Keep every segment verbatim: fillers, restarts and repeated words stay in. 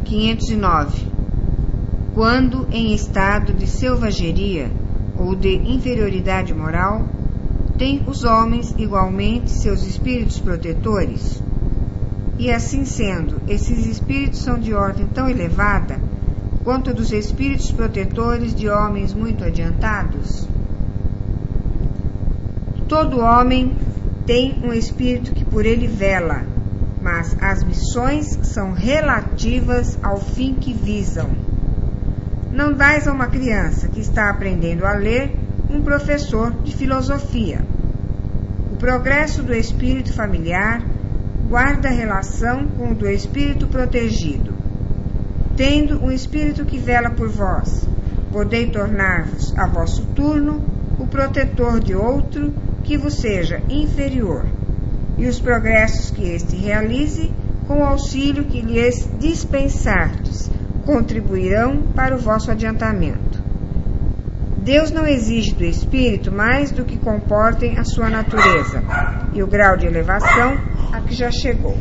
quinhentos e nove. Quando em estado de selvageria ou de inferioridade moral, têm os homens igualmente seus espíritos protetores? E assim sendo, esses espíritos são de ordem tão elevada quanto dos espíritos protetores de homens muito adiantados? Todo homem tem um espírito que por ele vela, mas as missões são relativas ao fim que visam. Não dais a uma criança que está aprendendo a ler um professor de filosofia. O progresso do espírito familiar guarda relação com o do espírito protegido. Tendo um espírito que vela por vós, podei tornar-vos a vosso turno o protetor de outro que vos seja inferior, e os progressos que este realize, com o auxílio que lhes dispensardes, contribuirão para o vosso adiantamento. Deus não exige do espírito mais do que comportem a sua natureza e o grau de elevação a que já chegou.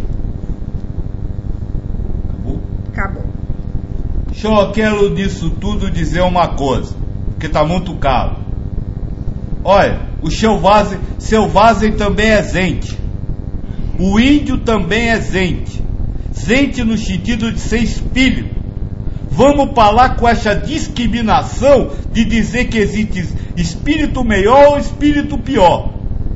Acabou? Acabou. Só quero disso tudo dizer uma coisa, porque está muito caro. Olha, o selvagem, selvagem também é zente. O índio também é zente. Zente no sentido de ser espírito. Vamos parar com essa discriminação de dizer que existe espírito melhor ou espírito pior.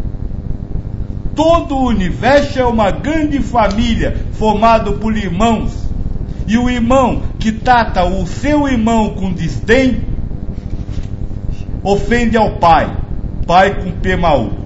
Todo o universo é uma grande família formado por irmãos. E o irmão que trata o seu irmão com desdém ofende ao pai. Pai com P maiúsculo.